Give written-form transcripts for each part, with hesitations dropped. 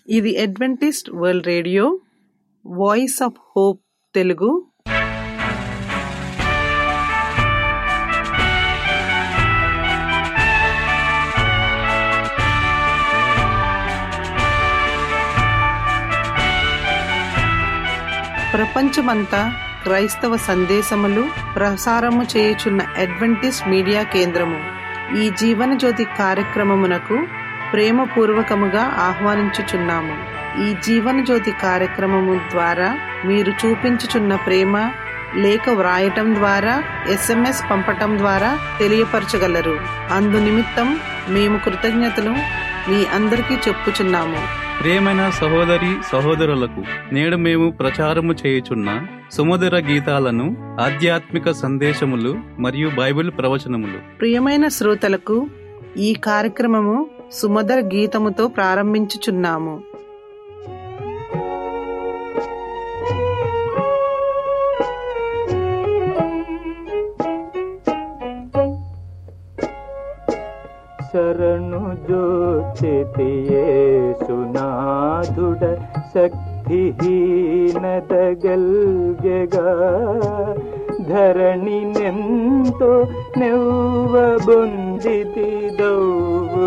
ఇది Adventist World Radio Voice of Hope Telugu. ప్రపంచమంతా క్రైస్తవ సందేశములు ప్రసారము చేయుచున్న అడ్వెంటిస్ట్ మీడియా కేంద్రము ఈ జీవన జ్యోతి కార్యక్రమమునకు ప్రేమపూర్వకముగా ఆహ్వానించుచున్నాము. ఈ జీవన జ్యోతి కార్యక్రమము ద్వారా మీరు చూపించుచున్న ప్రేమ లేఖ వ్రాయటం ద్వారా, SMS పంపటం ద్వారా తెలియపరచగలరు. అందు నిమిత్తం మేము కృతజ్ఞతలు మీ అందరికీ చెప్పుచున్నాము. ప్రియమైన సహోదరి సహోదరులకు, నేడు మేము ప్రచారము చేయుచున్న సుమధుర గీతాలను, ఆధ్యాత్మిక సందేశములు మరియు బైబిల్ ప్రవచనములు. ప్రియమైన శ్రోతలకు ఈ కార్యక్రమము సుమధుర గీతముతో ప్రారంభించుచున్నాము. శరణు జోచితి యేసునాథుడ శక్తిహీనదగల్గెగా ధరణి నెంతో నెవ్వబొందితి దౌవు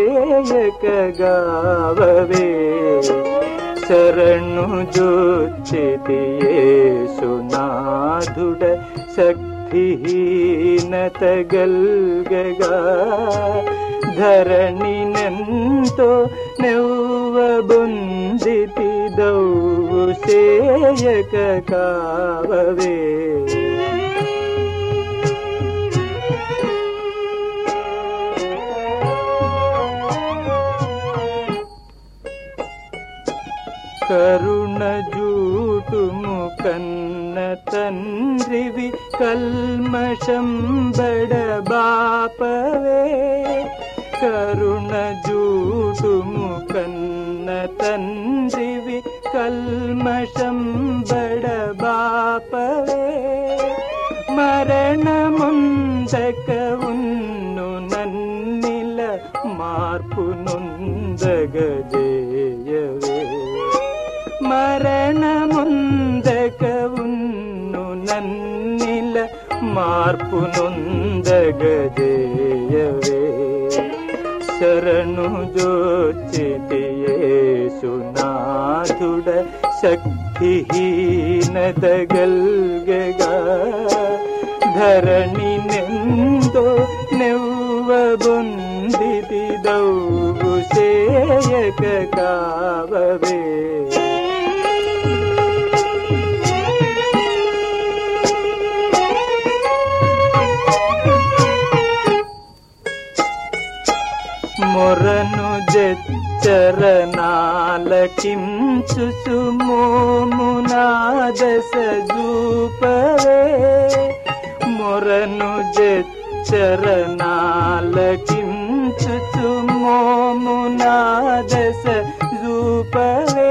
సేయకగావవే. శరణు జోచితి యేసునాథుడ శక్తిహీనతగల్గగా ధరణి నెంతో నెవ్వబొందితి దౌవు సేయక కావవే. కరుణ జూటుము కన్న తండ్రివి కల్మషం బడబాపవే. కరుణ జూటుము కన్న తండ్రివి కల్మషం బడబాపవే. మరణముందక ఉన్ను నన్నిల మార్పు నొందగజేయవే. మరణముందక ఉన్ను నన్నిల మార్పు నొందగజేయవే. శరణు జోచితి యేసునాథుడ శక్తిహీనదగల్గగా ధరణి నెందో నెవ్వబొందితి దౌవు సేయక కావవే. మొరను జచ్చరణాలకించుచు మోమునాదస జూపవే. మొరను జచ్చరణాలకించుచు మోమునాదస జూపవే.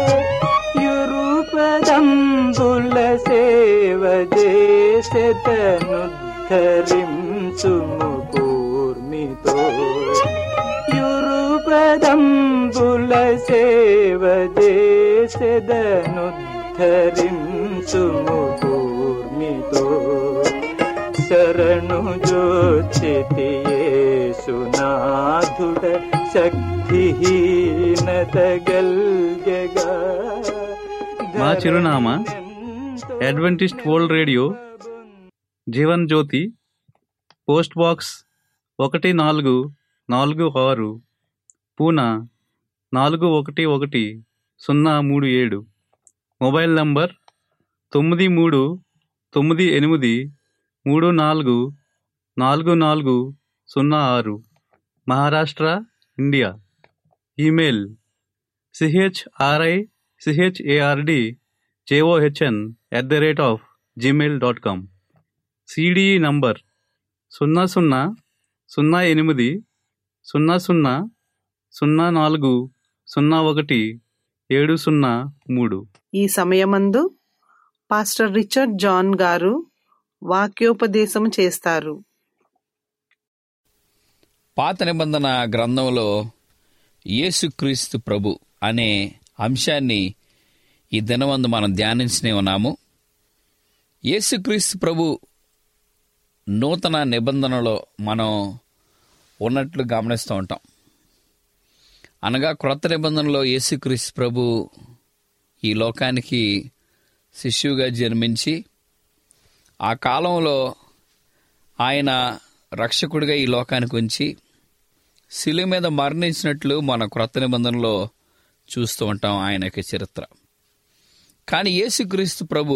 యురుపదంబుల సేవ చేసెతనుద్ధరించుము కూర్మితో. యురుపదంబుల సేవ చేసెదనుద్ధరించుము కూర్మితో. శరణు జోచితి యేసునాథుడ శక్తిహీనతగల్గగా. మా చిరునామా Adventist World Radio, Jeevan Jyothi, post box 1446, Poona 411037. Mobile number 9338344406, Maharashtra, India. Email chardjohn@gmail.com. CDE number 00080040017003. ఈ సమయమందు పాస్టర్ రిచర్డ్ జాన్ గారు వాక్యోపదేశం చేస్తారు. పాత నిబంధన గ్రంథంలో యేసుక్రీస్తు ప్రభు అనే అంశాన్ని ఈ దినమందు మనం ధ్యానించనే ఉన్నాము. యేసుక్రీస్తు ప్రభు నూతన నిబంధనలో మనం ఉన్నట్లు గమనిస్తూ ఉంటాం. అనగా క్రొత్త నిబంధనలో యేసుక్రీస్తు ప్రభు ఈ లోకానికి శిశువుగా జన్మించి ఆ కాలంలో ఆయన రక్షకుడిగా ఈ లోకానికి ఉంచి శిలువ మీద మరణించినట్లు మన క్రొత్త నిబంధనలో చూస్తూ ఉంటాం ఆయన యొక్క చరిత్ర. కానీ యేసుక్రీస్తు ప్రభు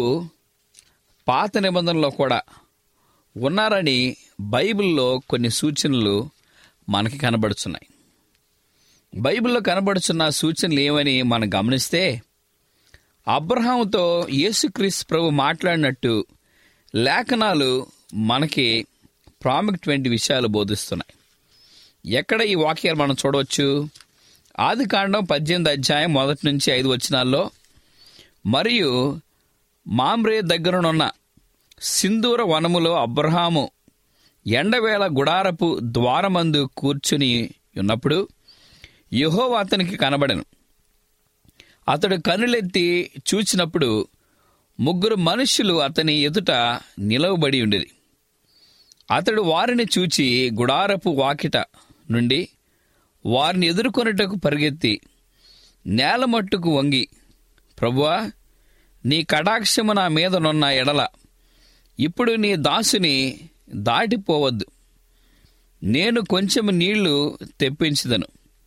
పాత నిబంధనలో కూడా ఉన్నారని బైబిల్లో కొన్ని సూచనలు మనకి కనబడుతున్నాయి. బైబిల్లో కనబడుతున్న సూచనలు ఏమని మనం గమనిస్తే, అబ్రహాముతో యేసుక్రీస్తు ప్రభు మాట్లాడినట్టు లేఖనాలు మనకి ప్రాముఖ్యమైన విషయాలు బోధిస్తున్నాయి. ఎక్కడ ఈ వాక్యాలు మనం చూడవచ్చు? ఆదికాండం 18 అధ్యాయం 1 నుంచి 5 వచనాల్లో, మరియు మామ్రే దగ్గరనున్న సింధూర వనములో అబ్రహాము ఎండవేళ గుడారపు ద్వారమందు కూర్చుని ఉన్నప్పుడు యెహోవా అతనికి కనబడెను. అతడు కనులెత్తి చూచినప్పుడు 3 మనుష్యులు అతని ఎదుట నిలవబడి ఉండిరి. అతడు వారిని చూచి గుడారపు వాకిట నుండి వారిని ఎదుర్కొనుటకు పరిగెత్తి నేల మట్టుకు వంగి, ప్రభువా, నీ కటాక్షము నా మీదనున్న ఎడల ఇప్పుడు నీ దాసుని దాటిపోవద్దు. నేను కొంచెం నీళ్లు తెప్పించదను.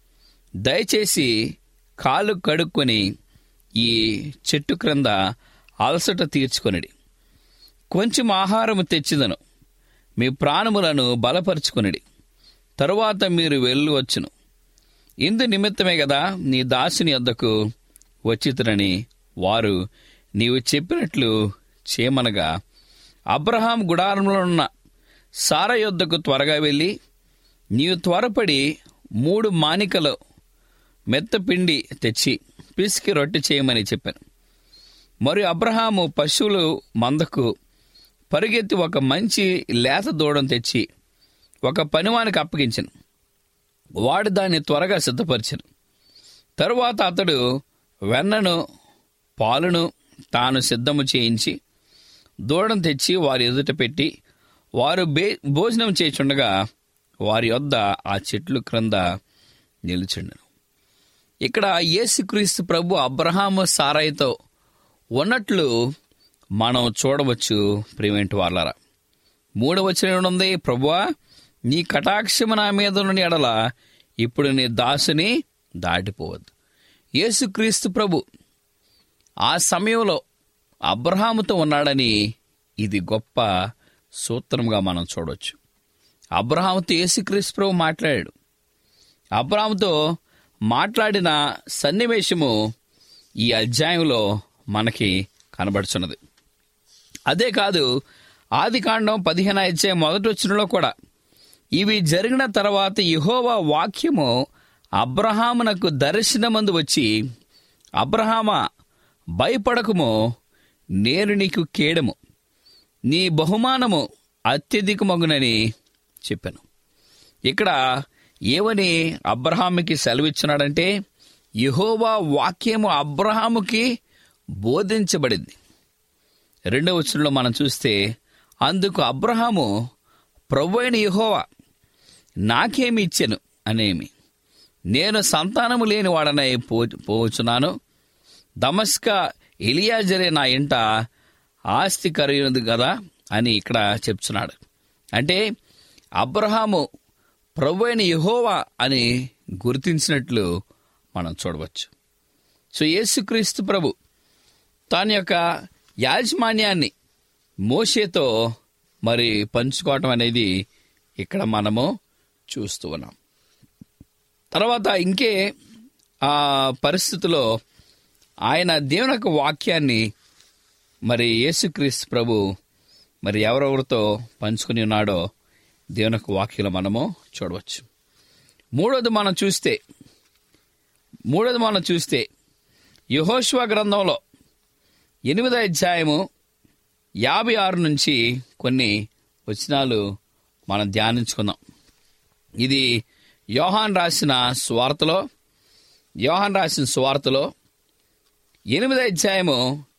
దయచేసి కాలు కడుక్కొని ఈ చెట్టు క్రింద అలసట తీర్చుకొనిడి. కొంచెం ఆహారము తెచ్చిదను. మీ ప్రాణములను బలపరుచుకొనిడి. తరువాత మీరు వెళ్ళవచ్చును. ఇందు నిమిత్తమే కదా నీ దాసుని వద్దకు వచ్చితురని వారు నీవు చెప్పినట్లు చేయమనగా, అబ్రహాం గుడారంలో ఉన్న సారా యొద్దకు త్వరగా వెళ్ళి, నీవు త్వరపడి 3 మానికలు మెత్తపిండి తెచ్చి పిసికి రొట్టె చేయమని చెప్పాను. మరియు అబ్రహాము పశువులు మందకు పరిగెత్తి ఒక మంచి లేత దూడను తెచ్చి ఒక పనివానికి అప్పగించను. వాడు దాన్ని త్వరగా సిద్ధపరిచను. తరువాత అతడు వెన్నను పాలును తాను సిద్ధము చేయించి దూడను తెచ్చి వారి ఎదుట పెట్టి వారు భోజనం చేయుచుండగా వారి యొద్ద ఆ చెట్లు క్రింద నిలుచుండెను. ఇక్కడ యేసుక్రీస్తు ప్రభు అబ్రహాము సారాయితో ఉన్నట్లు మనం చూడవచ్చు. ప్రియమైన వారలారా, 3వ వచనం ఉంది, ప్రభువా, నీ కటాక్షము నా మీద నుండి ఎడల ఇప్పుడు నీ దాసుని దాటిపోవద్దు. యేసుక్రీస్తు ప్రభు ఆ సమయంలో అబ్రహాముతో ఉన్నాడని ఇది గొప్ప సూత్రంగా మనం చూడవచ్చు. అబ్రహాముతో యేసుక్రీస్తు ప్రభు మాట్లాడాడు. అబ్రహాముతో మాట్లాడిన సన్నివేశము ఈ అధ్యాయంలో మనకి కనబడుచున్నది. అదే కాదు, ఆదికాండం 15 అధ్యాయం 1 వచనంలో కూడా ఇవి జరిగిన తర్వాత యెహోవా వాక్యము అబ్రహామునకు దర్శనమందు వచ్చి, అబ్రహామా, భయపడకుము, నేను నీకు కేడము, నీ బహుమానము అత్యధికమగునని చెప్పాను. ఇక్కడ ఏమని అబ్రహాముకి సెలవిచ్చున్నాడంటే, యెహోవా వాక్యము అబ్రహాముకి బోధించబడింది. 2వ వచనంలో మనం చూస్తే, అందుకు అబ్రహాము, ప్రభువైన యెహోవా నాకేమి ఇచ్చెను అనేమి, నేను సంతానము లేని వాడనై పోవచ్చున్నాను. దమస్క ఎలియాజరే నా ఇంట ఆస్తి కలిగినది కదా అని ఇక్కడ చెప్తున్నాడు. అంటే అబ్రహాము ప్రభువైన యెహోవా అని గుర్తించినట్లు మనం చూడవచ్చు. సో యేసుక్రీస్తు ప్రభు తన యొక్క యాజమాన్యాన్ని మోషేతో మరి పంచుకోవటం అనేది ఇక్కడ మనము చూస్తూ ఉన్నాం. తర్వాత ఇంకే ఆ పరిస్థితిలో ఆయన దేవుని యొక్క వాక్యాన్ని మరి యేసుక్రీస్తు ప్రభు మరి ఎవరెవరితో పంచుకుని ఉన్నాడో దేవుని యొక్క వాక్యంలో మనము చూడవచ్చు. మూడోది మనం చూస్తే యెహోషువ గ్రంథంలో 8వ అధ్యాయము 56 నుంచి కొన్ని వచనాలు మనం ధ్యానించుకుందాం. ఇది యోహాన్ రాసిన సువార్తలో యోహాను రాసిన సువార్తలో 8వ అధ్యాయము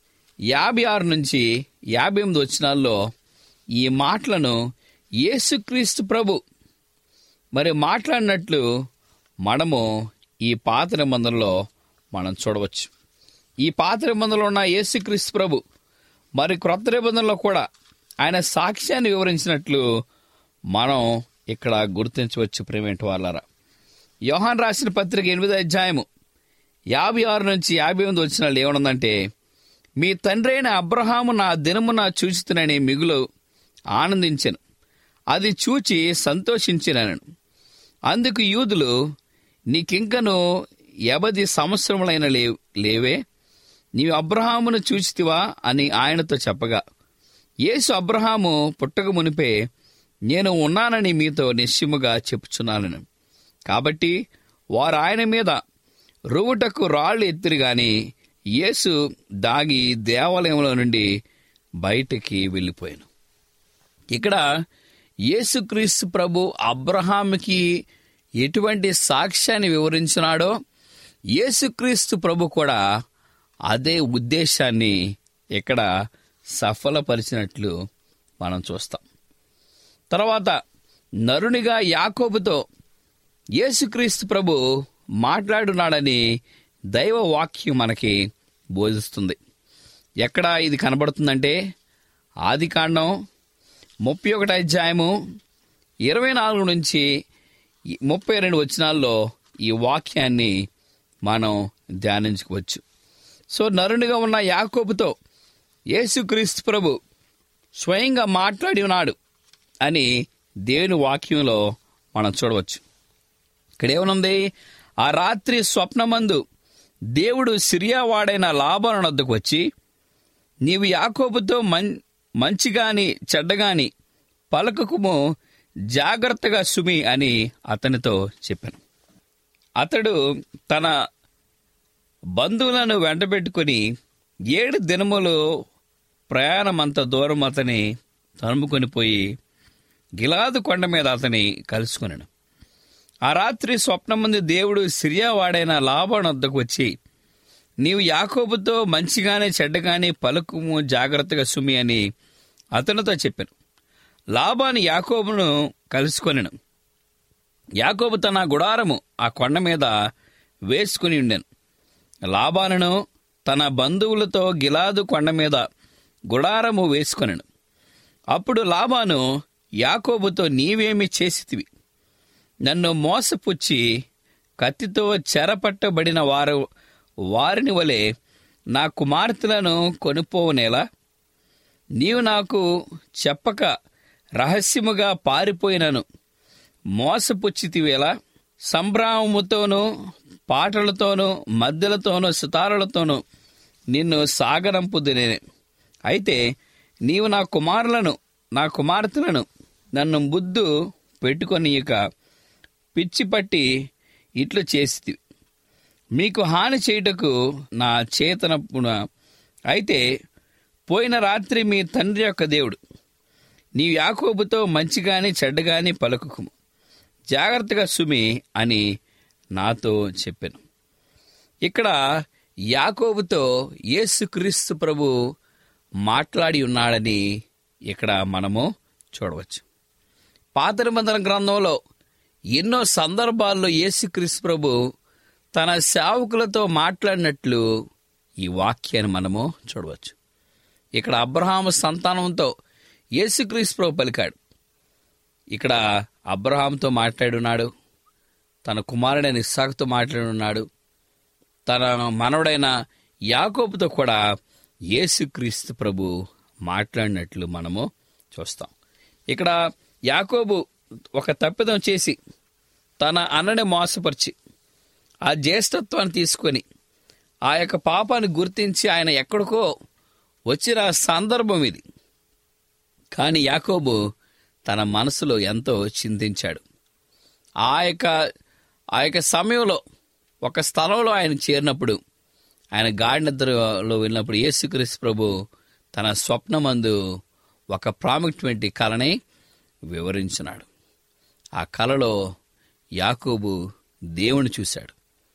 56 నుంచి 58 వచనాల్లో ఈ మాటలను యేసుక్రీస్తు ప్రభు మరి మాట్లాడినట్లు మనము ఈ పాత నిబంధనలో మనం చూడవచ్చు. ఈ పాత నిబంధనలో ఉన్న యేసుక్రీస్తు ప్రభు మరి క్రొత్త నిబంధనలో కూడా ఆయన సాక్ష్యాన్ని వివరించినట్లు మనం ఇక్కడ గుర్తించవచ్చు. ప్రేమేంటి వాళ్ళారా, యోహాను రాసిన పత్రిక 8వ అధ్యాయము 56 నుంచి 58 వచనాలు ఏమనుందంటే, మీ తండ్రి అయిన అబ్రహాము నా దినమున చూచుతునని మిగులు ఆనందించెను, అది చూచి సంతోషించినను. అందుకు యూదులు, నీకింకను 80 సంవత్సరములైన లేవే, నీవు అబ్రహామును చూచితివా అని ఆయనతో చెప్పగా, యేసు అబ్రహాము పుట్టక మునిపే నేను ఉన్నానని మీతో నిశ్చయముగా చెప్పుచున్నాను. కాబట్టి వారు ఆయన మీద రువుటకు రాళ్లు ఎత్తిరి గాని యేసు దాగి దేవాలయంలో నుండి బయటికి వెళ్ళిపోయాను. ఇక్కడ యేసుక్రీస్తు ప్రభు అబ్రహాముకి ఎటువంటి సాక్ష్యాన్ని వివరించినాడో యేసుక్రీస్తు ప్రభు కూడా అదే ఉద్దేశాన్ని ఇక్కడ సఫలపరిచినట్లు మనం చూస్తాం. తర్వాత నరునిగా యాకోబుతో యేసుక్రీస్తు ప్రభు మాట్లాడున్నాడని దైవ వాక్యం మనకి బోధిస్తుంది. ఎక్కడ ఇది కనబడుతుందంటే ఆదికాండం 31వ అధ్యాయము 24 నుంచి 32 వచనాల్లో ఈ వాక్యాన్ని మనం ధ్యానించుకోవచ్చు. సో నరునిగా ఉన్న యాకోబుతో యేసుక్రీస్తు ప్రభు స్వయంగా మాట్లాడి ఉన్నాడు అని దేవుని వాక్యంలో మనం చూడవచ్చు. ఇక్కడ ఏమనుంది, ఆ రాత్రి స్వప్నమందు దేవుడు సిరియావాడైన లాబాను వద్దకు వచ్చి, నీవు యాకోబుతో మంచిగాని చెడ్డగాని పలకకుము, జాగ్రత్తగా సుమి అని అతనితో చెప్పాను. అతడు తన బంధువులను వెంటబెట్టుకుని 7 దినములు ప్రయాణమంత దూరం అతని తరుముకొని పోయి గిలాదు కొండ మీద అతని కలుసుకున్నాను. ఆ రాత్రి స్వప్నమందు దేవుడు సిరియావాడైన లాబాను వద్దకు వచ్చి, నీవు యాకోబుతో మంచిగానే చెడ్డగానే పలుకుము, జాగ్రత్తగా సుమి అని అతనితో చెప్పాను. లాబాను యాకోబును కలుసుకొనెను. యాకోబు తన గుడారము ఆ కొండ మీద వేసుకుని ఉండెను. లాబానును తన బంధువులతో గిలాదు కొండ మీద గుడారము వేసుకొనెను. అప్పుడు లాబాను యాకోబుతో, నీవేమి చేసితివి? నన్ను మోసపుచ్చి కత్తితో చెరపట్టబడిన వారిని వలె నా కుమార్తెలను కొనుపోవనేలా? నీవు నాకు చెప్పక రహస్యముగా పారిపోయినను మోసపుచ్చితివేలా? సంభ్రమముతోనూ పాటలతోనూ మద్దెలతోనూ సితారలతోనూ నిన్ను సాగనంపుదునే. అయితే నీవు నా కుమార్తెలను నన్ను ముద్దు పెట్టుకొనియక పిచ్చిపట్టి ఇట్లు చేసితివి. మీకు హాని చేయుటకు నా చేతనప్పున. అయితే పోయిన రాత్రి మీ తండ్రి యొక్క దేవుడు, నీవు యాకోబుతో మంచిగాని చెడ్డగాని పలుకుము, జాగ్రత్తగా సుమి అని నాతో చెప్పాను. ఇక్కడ యాకోబుతో యేసుక్రీస్తు ప్రభు మాట్లాడి ఉన్నాడని ఇక్కడ మనము చూడవచ్చు. పాత నిబంధన గ్రంథంలో ఎన్నో సందర్భాల్లో యేసుక్రీస్తు ప్రభు తన సేవకులతో మాట్లాడినట్లు ఈ వాక్యాన్ని మనము చూడవచ్చు. ఇక్కడ అబ్రహాము సంతానంతో యేసుక్రీస్తు ప్రభు పలికాడు. ఇక్కడ అబ్రహాముతో మాట్లాడున్నాడు, తన కుమారుడైన ఇస్సాకుతో మాట్లాడున్నాడు, తన మనవడైన యాకోబుతో కూడా యేసుక్రీస్తు ప్రభు మాట్లాడినట్లు మనము చూస్తాం. ఇక్కడ యాకోబు ఒక తప్పిదం చేసి తన అన్నని మోసపరిచి ఆ జ్యేష్ఠత్వాన్ని తీసుకొని ఆ యొక్క పాపాన్ని గుర్తించి ఆయన ఎక్కడికో వచ్చిన సందర్భం ఇది. కానీ యాకోబు తన మనసులో ఎంతో చింతించాడు. ఆ యొక్క సమయంలో ఒక స్థలంలో ఆయన చేరినప్పుడు, ఆయన గాఢ నిద్రలో వెళ్ళినప్పుడు యేసుక్రీస్తు ప్రభు తన స్వప్నమందు ఒక ప్రాముఖ్యమైన కలని వివరించినాడు. ఆ కలలో యాకోబు దేవుని చూశాడు.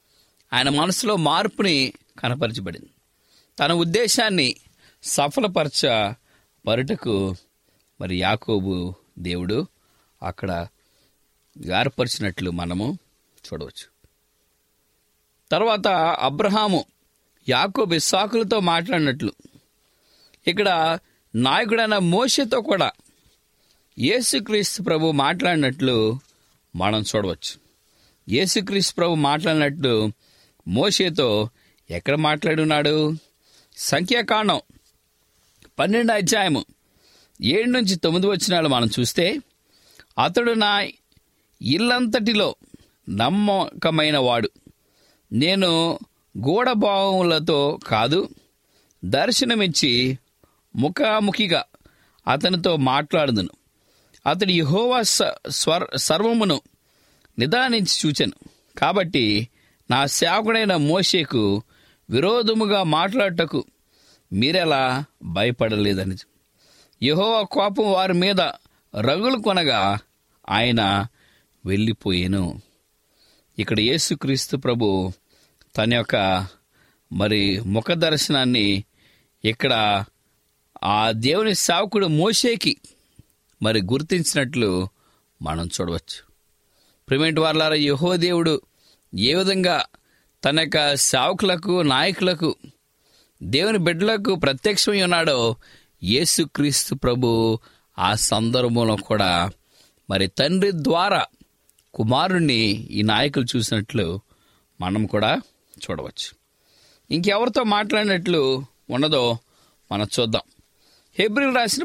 ఆయన మనసులో మార్పుని కనపరచబడింది. తన ఉద్దేశాన్ని సఫలపరచబడుటకు మరి యాకోబు దేవుడు అక్కడ ఏర్పరిచినట్లు మనము చూడవచ్చు. తర్వాత అబ్రహాము యాకోబు ఇస్సాకులతో మాట్లాడినట్లు ఇక్కడ నాయకుడైన మోషేతో కూడా యేసుక్రీస్తు ప్రభు మాట్లాడినట్లు మనం చూడవచ్చు. యేసుక్రీస్తు ప్రభు మాట్లాడినట్లు మోషేతో ఎక్కడ మాట్లాడున్నాడు? సంఖ్యాకాండం 12వ అధ్యాయము 7-9 మనం చూస్తే, అతడు నా ఇల్లంతటిలో నమ్మకమైన వాడు, నేను గూఢభావములతో కాదు దర్శనమిచ్చి ముఖాముఖిగా అతనితో మాట్లాడుదును. అతడు యెహోవా సర్వమును నిదానించి చూచెను. కాబట్టి నా సేవకుడైన మోషేకు విరోధముగా మాట్లాడటకు మీరెలా భయపడలేదని. యెహోవా కోపం వారి మీద రగులు కొనగా ఆయన వెళ్ళిపోయాను. ఇక్కడ యేసుక్రీస్తు ప్రభు తన యొక్క మరి ముఖ దర్శనాన్ని ఇక్కడ ఆ దేవుని సేవకుడు మోషేకి మరి గుర్తించినట్లు మనం చూడవచ్చు. ప్రియమైన వారలారా, యెహోవా దేవుడు ఏ విధంగా తన యొక్క సేవకులకు, నాయకులకు, దేవుని బిడ్డలకు ప్రత్యక్షమై ఉన్నాడో యేసుక్రీస్తు ప్రభు ఆ సందర్భంలో కూడా మరి తండ్రి ద్వారా కుమారుణ్ణి ఈ నాయకులు చూసినట్లు మనం కూడా చూడవచ్చు. ఇంకెవరితో మాట్లాడినట్లు ఉన్నదో మనం చూద్దాం. హెబ్రీ రాసిన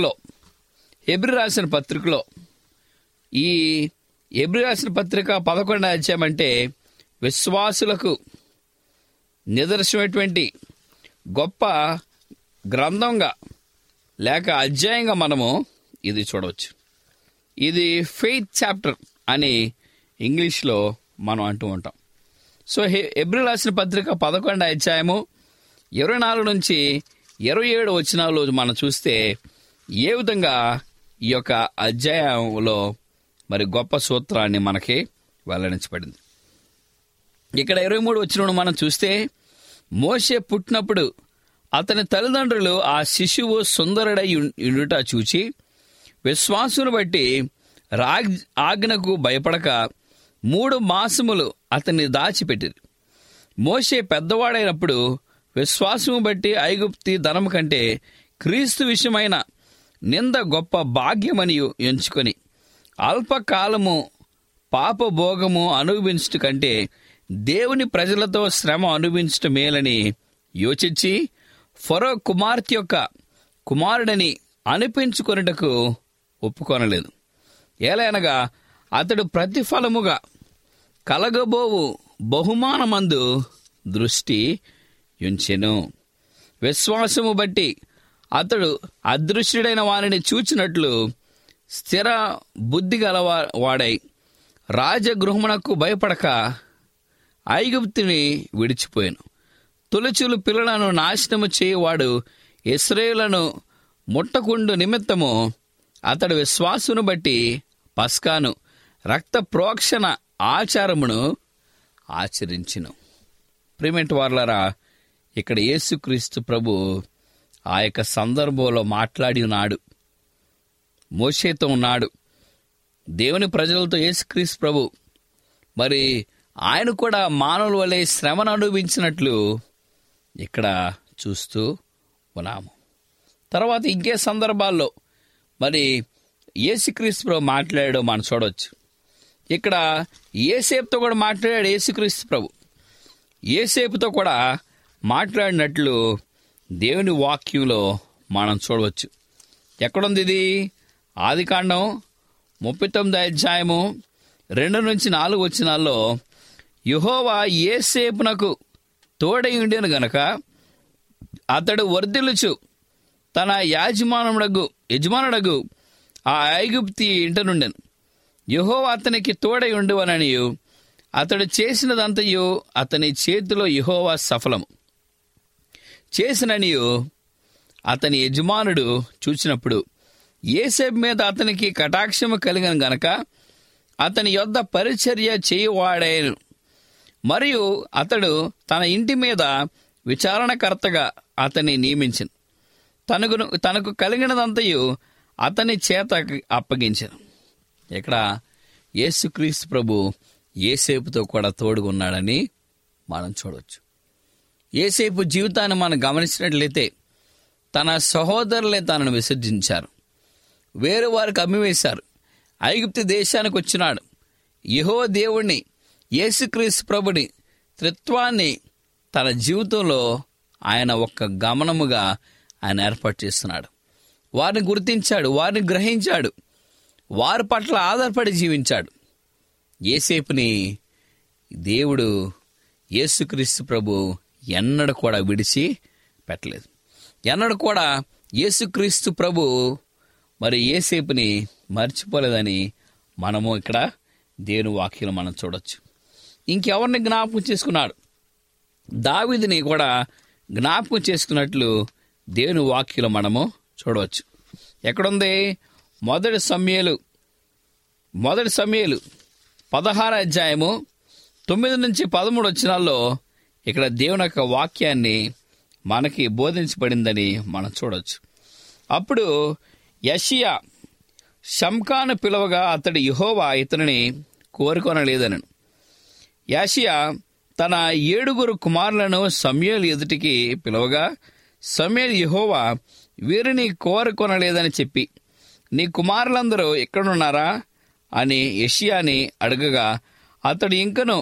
పత్రికలో ఈ హెబ్రీ రాసిన పత్రిక 11వ అధ్యాయం అంటే విశ్వాసులకు నిదర్శనమైనటువంటి గొప్ప గ్రంథంగా లేక అధ్యాయంగా మనము ఇది చూడవచ్చు. ఇది ఫెయిత్ చాప్టర్ అని ఇంగ్లీష్లో మనం అంటూ ఉంటాం. సో హెబ్రీ రాసిన పత్రిక 11వ అధ్యాయము 24-27 మనం చూస్తే ఏ విధంగా ఈ యొక్క అధ్యాయంలో మరి గొప్ప సూత్రాన్ని మనకి వెల్లడించబడింది. ఇక్కడ 23 మనం చూస్తే, మోషే పుట్టినప్పుడు అతని తల్లిదండ్రులు ఆ శిశువు సుందరుడై ఉండుట చూచి విశ్వాసును బట్టి ఆజ్ఞకు భయపడక 3 మాసములు అతన్ని దాచిపెట్టిరి. మోషే పెద్దవాడైనప్పుడు విశ్వాసము బట్టి ఐగుప్తి ధనము కంటే క్రీస్తు విషయమైన నింద గొప్ప భాగ్యమని ఎంచుకొని అల్పకాలము పాపభోగము అనుభవించట కంటే దేవుని ప్రజలతో శ్రమ అనుభవించట మేలని యోచించి ఫరో కుమార్తె యొక్క కుమారుడని అనిపించుకొనుటకు ఒప్పుకొనలేదు. ఏలైనగా అతడు ప్రతిఫలముగా కలగబోవు బహుమానమందు దృష్టి ఉంచెను. విశ్వాసము బట్టి అతడు అదృశ్యుడైన వారిని చూచినట్లు స్థిర బుద్ధి గలవాడై రాజగృహమునకు భయపడక ఐగుప్తుని విడిచిపోయాను. తొలిచూలు పిల్లలను నాశనము చేయువాడు ఇశ్రాయేలును ముట్టకుండు నిమిత్తము అతడు విశ్వాసును బట్టి పస్కాను రక్త ప్రోక్షణ ఆచారమును ఆచరించును. ప్రియమైన వారలారా, ఇక్కడ యేసుక్రీస్తు ప్రభు ఆ యొక్క సందర్భంలో మాట్లాడి ఉన్నాడు, మోషేతో ఉన్నాడు. దేవుని ప్రజలతో యేసుక్రీస్తు ప్రభు మరి ఆయన కూడా మానవుల వలె శ్రమను అనుభవించినట్లు ఇక్కడ చూస్తూ ఉన్నాము. తర్వాత ఇంకే సందర్భాల్లో మరి యేసుక్రీస్తు ప్రభు మాట్లాడాడో మనం చూడవచ్చు. ఇక్కడ యోసేపుతో కూడా మాట్లాడాడు యేసుక్రీస్తు ప్రభు. యోసేపుతో కూడా మాట్లాడినట్లు దేవుని వాక్యంలో మనం చూడవచ్చు. ఎక్కడుంది ఇది? ఆదికాండం 39వ అధ్యాయము 2-4 యెహోవా యోసేపునకు తోడై ఉండెను గనక అతడు వర్ధిల్లుచు తన యజమానుడగు ఆ ఐగుప్తి ఇంట నుండెను. యెహోవా అతనికి తోడై ఉండువనని అతడు చేసినదంతయు అతని చేతిలో యెహోవా సఫలము చేసిననియు అతని యజమానుడు చూచినప్పుడు యోసేపు మీద అతనికి కటాక్షము కలిగిన గనక అతని యొద్ద పరిచర్య చేయువాడాయను. మరియు అతడు తన ఇంటి మీద విచారణకర్తగా అతన్ని నియమించను. తనకు కలిగినదంతయు అతని చేత అప్పగించను. ఇక్కడ యేసుక్రీస్తు ప్రభు యోసేపుతో కూడా తోడుగున్నాడని మనం చూడవచ్చు. యోసేపు జీవితాన్ని మనం గమనించినట్లయితే తన సహోదరులే తనను విసర్జించారు, వేరే వారికి అమ్మివేశారు. ఐగుప్తు దేశానికి వచ్చినాడు. యెహోవా దేవుణ్ణి, యేసుక్రీస్తు ప్రభుని త్రిత్వాన్ని తన జీవితంలో ఆయన ఒక్క గమనముగా ఆయన ఏర్పాటు చేస్తున్నాడు. వారిని గుర్తించాడు, వారిని గ్రహించాడు, వారి పట్ల ఆధారపడి జీవించాడు. యోసేపుని దేవుడు, యేసుక్రీస్తు ప్రభు ఎన్నడూ కూడా విడిచి పెట్టలేదు. ఎన్నడూ కూడా యేసుక్రీస్తు ప్రభు మరి యోసేపుని మర్చిపోలేదని మనము ఇక్కడ దేవుని వాక్యం మనం చూడొచ్చు. ఇంకెవరిని జ్ఞాపకం చేసుకున్నాడు? దావీదుని కూడా జ్ఞాపకం చేసుకున్నట్లు దేవుని వాక్యం మనము చూడవచ్చు. ఎక్కడుంది? మొదటి సమూయేలు 16వ అధ్యాయము 9 నుంచి 13 వచనాల్లో ఇక్కడ దేవుని యొక్క వాక్యాన్ని మనకి బోధించబడిందని మనం చూడవచ్చు. అప్పుడు యెషయా షమ్కాను పిలవగా అతడు యెహోవా ఇతనిని కోరుకొనలేదనను. యెషయా తన 7 కుమారులను సమూయేలు ఎదుటికి పిలవగా సమూయేలు యెహోవా వీరిని కోరుకొనలేదని చెప్పి, నీ కుమారులందరూ ఎక్కడున్నారా అని యెషయాని అడగగా అతడు ఇంకను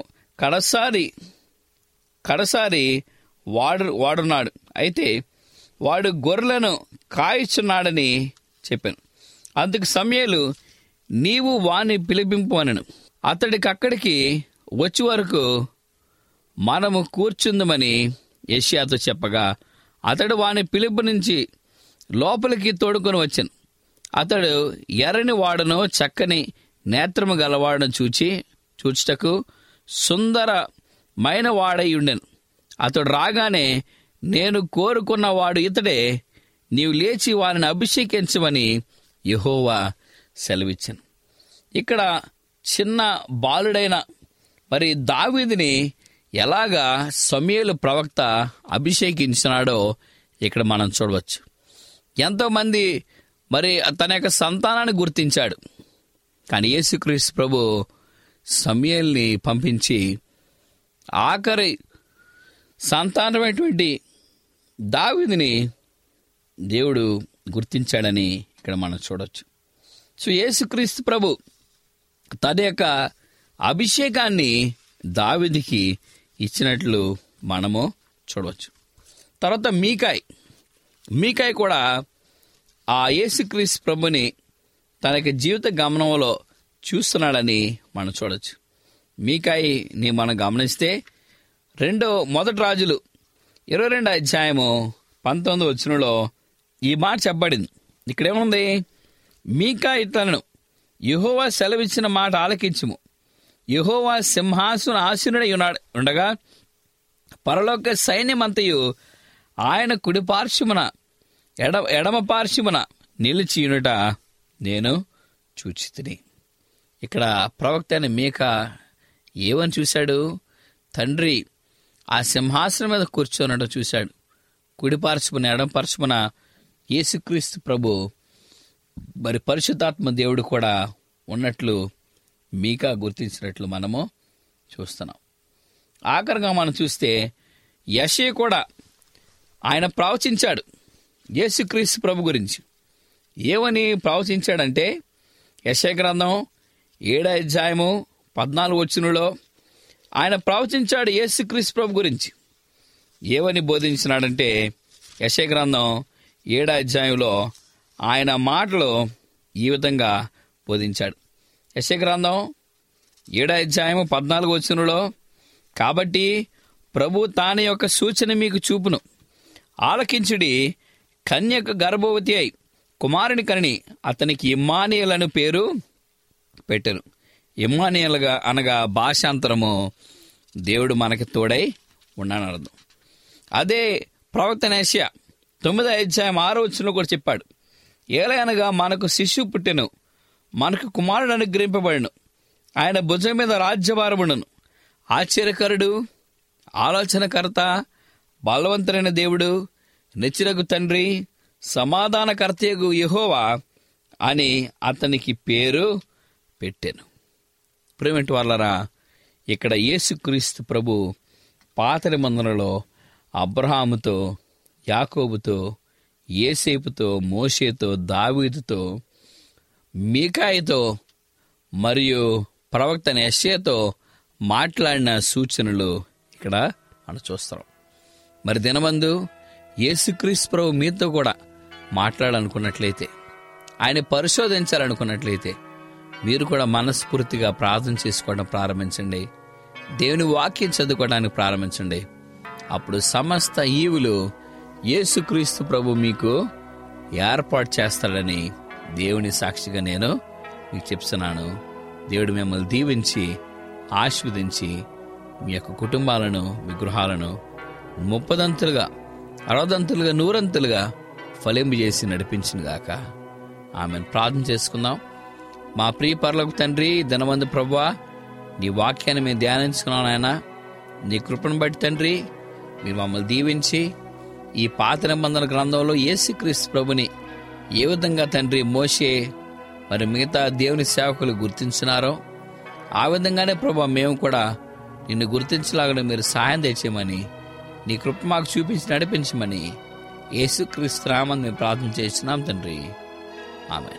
కడసారి వాడున్నాడు, అయితే వాడు గొర్రెలను కాయిచున్నాడని చెప్పాను. అందుకు సమూయేలు, నీవు వాని పిలిపింపు అనను. అతడికి అక్కడికి వచ్చి వరకు మనము కూర్చుందమని యెషయాతో చెప్పగా అతడు వాని పిలుపు నుంచి లోపలికి తోడుకొని వచ్చాను. అతడు ఎర్రని వాడును చక్కని నేత్రము గలవాడును చూచుటకు సుందరమైన వాడై ఉండెను. అతడు రాగానే, నేను కోరుకున్నవాడు ఇతడే, నీవు లేచి వారిని అభిషేకించమని యెహోవా సెలవిచ్చాను. ఇక్కడ చిన్న బాలుడైన మరి దావీదుని ఎలాగా సమూయేలు ప్రవక్త అభిషేకించినాడో ఇక్కడ మనం చూడవచ్చు. ఎంతోమంది మరి తన యొక్క సంతానాన్ని గుర్తించాడు, కానీ యేసుక్రీస్తు ప్రభు సమూయేలుని పంపించి ఆఖరి సంతానమైనటువంటి దావీదుని దేవుడు గుర్తించాడని ఇక్కడ మనం చూడవచ్చు. సో యేసుక్రీస్తు ప్రభు తన యొక్క అభిషేకాన్ని దావీదుకి ఇచ్చినట్లు మనము చూడవచ్చు. తర్వాత మీకాయ్ కూడా ఆ యేసుక్రీస్తు ప్రభుని తన యొక్క జీవిత గమనంలో చూస్తున్నాడని మనం చూడవచ్చు. మీకాయిని మనం గమనిస్తే మొదటి రాజులు 22వ అధ్యాయము 19వ వచనంలో ఈ మాట చెప్పబడింది. ఇక్కడేముంది? మీకా ఇట్లను, యెహోవా సెలవిచ్చిన మాట ఆలకించుము. యెహోవా సింహాసన ఆసీనుడై ఉండగా పరలోక సైన్యమంతయు ఆయన కుడి పార్శ్వమున ఎడమ పార్శ్వమున నిలిచియునుట నేను చూచితిని. ఇక్కడ ప్రవక్త అయిన మీకా ఏమని చూశాడు? తండ్రి ఆ సింహాసనం మీద కూర్చోనట చూశాడు. కుడి పార్శ్వమున ఎడమ పార్శ్వమున యేసుక్రీస్తు ప్రభు మరి పరిశుద్ధాత్మ దేవుడు కూడా ఉన్నట్లు మీకా గుర్తించినట్లు మనము చూస్తున్నాం. ఆఖరిగా మనం చూస్తే యెషయా కూడా ఆయన ప్రవచించాడు యేసుక్రీస్తు ప్రభు గురించి. ఏమని ప్రవచించాడంటే యెషయా గ్రంథం 7వ అధ్యాయము 14వ వచనంలో ఆయన ప్రవచించాడు యేసుక్రీస్తు ప్రభు గురించి. ఏమని బోధించినాడంటే యెషయా గ్రంథం 7వ అధ్యాయంలో ఆయన మాటలు ఈ విధంగా బోధించాడు. యెషయా గ్రంథం 7వ అధ్యాయము 14వ వచనంలో, కాబట్టి ప్రభు తాని యొక్క సూచన మీకు చూపును, ఆలకించుడి, కన్యక గర్భవతి అయి కుమారుని కని అతనికి ఇమ్మానుయేలు అని పేరు పెట్టెను. ఇమ్మానుయేలుగా అనగా భాషాంతరము దేవుడు మనకి తోడై ఉన్నాను అర్థం. అదే ప్రవక్త యెషయా 9వ అధ్యాయం 6వ వచనంలో కూడా చెప్పాడు, ఏలయనగా మనకు శిశువు పుట్టెను, మనకు కుమారుడు అనుగ్రహింపబడెను, ఆయన భుజం మీద రాజ్యభారముండును, ఆశ్చర్యకరుడు, ఆలోచనకర్త, బలవంతుడైన దేవుడు, నిత్యుడగు తండ్రి, సమాధానకర్తయగు యెహోవా అని అతనికి పేరు పెట్టెను. ప్రియమైన వారలారా, ఇక్కడ యేసుక్రీస్తు ప్రభు పాత నిబంధనలో అబ్రహాముతో, యాకోబుతో, యోసేపుతో, మోషేతో, దావీదుతో, మీకాయితో మరియు ప్రవక్త యెషయాతో మాట్లాడిన సూచనలు ఇక్కడ మనం చూస్తాం. మరి దినమందు యేసుక్రీస్తు ప్రభు మీతో కూడా మాట్లాడాలనుకున్నట్లయితే, ఆయన పరిశోధించాలనుకున్నట్లయితే మీరు కూడా మనస్ఫూర్తిగా ప్రార్థన చేసుకోవడం ప్రారంభించండి. దేవుని వాక్యం చదువుకోవడానికి ప్రారంభించండి. అప్పుడు సమస్త ఈవులు యేసుక్రీస్తు ప్రభు మీకు ఏర్పాటు చేస్తాడని దేవుని సాక్షిగా నేను మీకు చెప్తున్నాను. దేవుడు మిమ్మల్ని దీవించి ఆశీర్వదించి మీ యొక్క కుటుంబాలను, మీ గృహాలను 30దంతులుగా, 60దంతులుగా, 100ంతులుగా ఫలింపు చేసి నడిపించునుగాక. ఆమెను ప్రార్థన చేసుకుందాం. మా ప్రియ పరలోక తండ్రి, ధనవంతు ప్రభువా, నీ వాక్యాన్ని మేము ధ్యానించుకున్నాం నాయన. నీ కృపను బట్టి తండ్రి మీరు మమ్మల్ని దీవించి ఈ పాత నిబంధన గ్రంథంలో యేసుక్రీస్తు ప్రభుని ఏ విధంగా తండ్రి మోషే మరి మిగతా దేవుని సేవకులు గుర్తించినారో ఆ విధంగానే ప్రభు మేము కూడా నిన్ను గుర్తించలాగా మీరు సహాయం తెచ్చేయమని, నీ కృప మాకు చూపించి నడిపించమని యేసుక్రీస్తు నామమున మేము ప్రార్థన చేస్తున్నాం తండ్రి. ఆమేన్.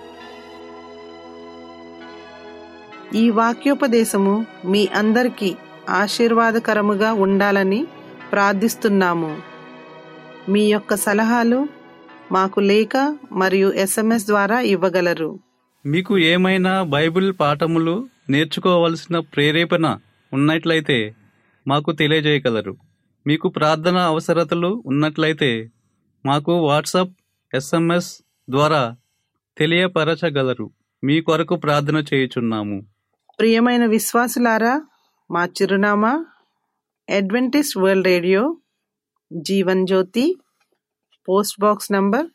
ఈ వాక్యోపదేశము మీ అందరికీ ఆశీర్వాదకరముగా ఉండాలని ప్రార్థిస్తున్నాము. మీ యొక్క సలహాలు మాకు లేఖ మరియు SMS ద్వారా ఇవ్వగలరు. మీకు ఏమైనా బైబిల్ పాఠములు నేర్చుకోవలసిన ప్రేరేపణ ఉన్నట్లయితే మాకు తెలియజేయగలరు. మీకు ప్రార్థన అవసరతలు ఉన్నట్లయితే మాకు వాట్సాప్, SMS ద్వారా తెలియపరచగలరు. మీ కొరకు ప్రార్థన చేయుచున్నాము. ప్రియమైన విశ్వాసులారా, మా చిరునామా Adventist World Radio, Jeevan Jyothi, post box number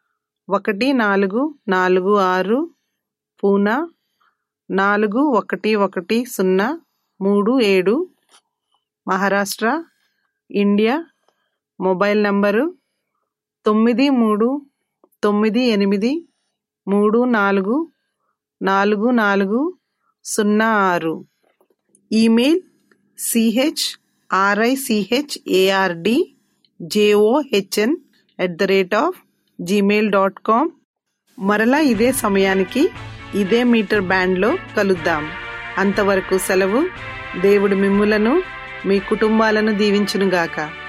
1446, Poona 411037, Maharashtra, India. Mobile number 9334440406. Email CHRICHARDJOHN@gmail.com. మరలా ఇదే సమయానికి ఇదే మీటర్ బ్యాండ్లో కలుద్దాం. అంతవరకు సెలవు. దేవుడు మిమ్ములను, మీ కుటుంబాలను దీవించునుగాక.